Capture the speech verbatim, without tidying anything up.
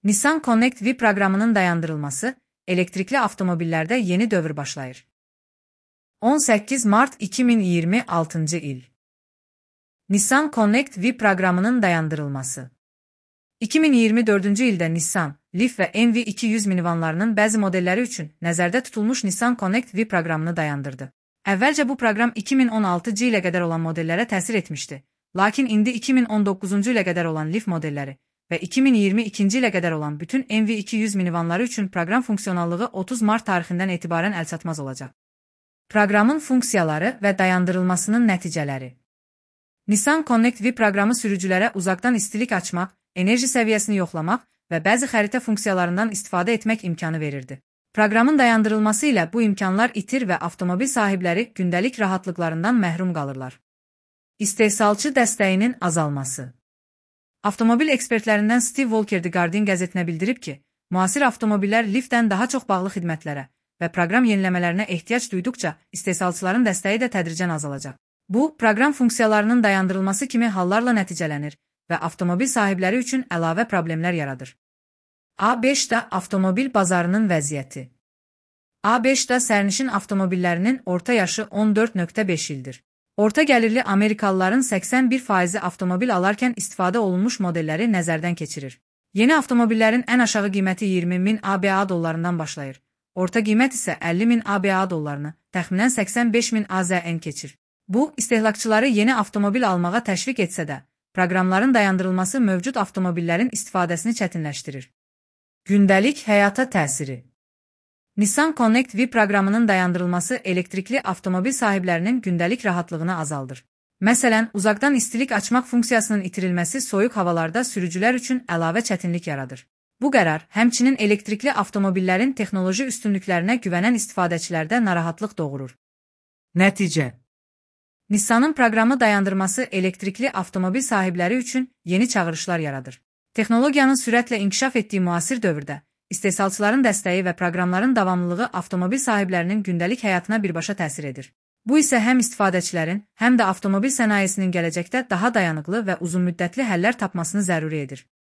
Nissan Connect V proqramının dayandırılması, elektrikli avtomobillərdə yeni dövr başlayır. on səkkiz mart iki min iyirmi altıncı il. Nissan Connect V proqramının dayandırılması. iki min iyirmi dördüncü ildə Nissan, Leaf və M V iki yüz minivanlarının bəzi modelləri üçün nəzərdə tutulmuş Nissan Connect V proqramını dayandırdı. Əvvəlcə bu proqram iki min on altıncı ilə qədər olan modellərə təsir etmişdi, lakin indi iki min on doqquzuncu ilə qədər olan Leaf modelləri və iki min iyirmi ikinci ilə qədər olan bütün M V iki yüz minivanları üçün proqram funksionallığı otuz mart tarixindən etibarən əlçatmaz olacaq. Proqramın funksiyaları və dayandırılmasının nəticələri. Nissan Connect V proqramı sürücülərə uzaqdan istilik açmaq, enerji səviyyəsini yoxlamaq və bəzi xəritə funksiyalarından istifadə etmək imkanı verirdi. Proqramın dayandırılması ilə bu imkanlar itir və avtomobil sahibləri gündəlik rahatlıqlarından məhrum qalırlar. İstehsalçı dəstəyinin azalması. Avtomobil ekspertlərindən Steve Walker The Guardian qəzetinə bildirib ki, müasir avtomobillər Leaf-dən daha çox bağlı xidmətlərə və proqram yeniləmələrinə ehtiyac duyduqca istehsalçıların dəstəyi də tədricən azalacaq. Bu, proqram funksiyalarının dayandırılması kimi hallarla nəticələnir və avtomobil sahibləri üçün əlavə problemlər yaradır. A beşdə avtomobil bazarının vəziyyəti. A beşdə sərnişin avtomobillərinin orta yaşı on dörd nöqtə beş ildir. Orta gəlirli Amerikalıların səksən bir faizi avtomobil alarkən istifadə olunmuş modelləri nəzərdən keçirir. Yeni avtomobillərin ən aşağı qiyməti iyirmi min A B A dollarından başlayır. Orta qiymət isə əlli min A B A dollarını, təxminən səksən beş min A Z N keçir. Bu, istehlakçıları yeni avtomobil almağa təşviq etsə də, proqramların dayandırılması mövcud avtomobillərin istifadəsini çətinləşdirir. Gündəlik həyata təsiri. Nissan Connect V proqramının dayandırılması elektrikli avtomobil sahiblərinin gündəlik rahatlığını azaldır. Məsələn, uzaqdan istilik açmaq funksiyasının itirilməsi soyuq havalarda sürücülər üçün əlavə çətinlik yaradır. Bu qərar, həmçinin elektrikli avtomobillərin texnoloji üstünlüklərinə güvənən istifadəçilərdə narahatlıq doğurur. Nəticə. Nissanın proqramı dayandırması elektrikli avtomobil sahibləri üçün yeni çağırışlar yaradır. Texnologiyanın sürətlə inkişaf etdiyi müasir dövrdə, istehsalçıların dəstəyi və proqramların davamlılığı avtomobil sahiblərinin gündəlik həyatına birbaşa təsir edir. Bu isə həm istifadəçilərin, həm də avtomobil sənayesinin gələcəkdə daha dayanıqlı və uzunmüddətli həllər tapmasını zəruri edir.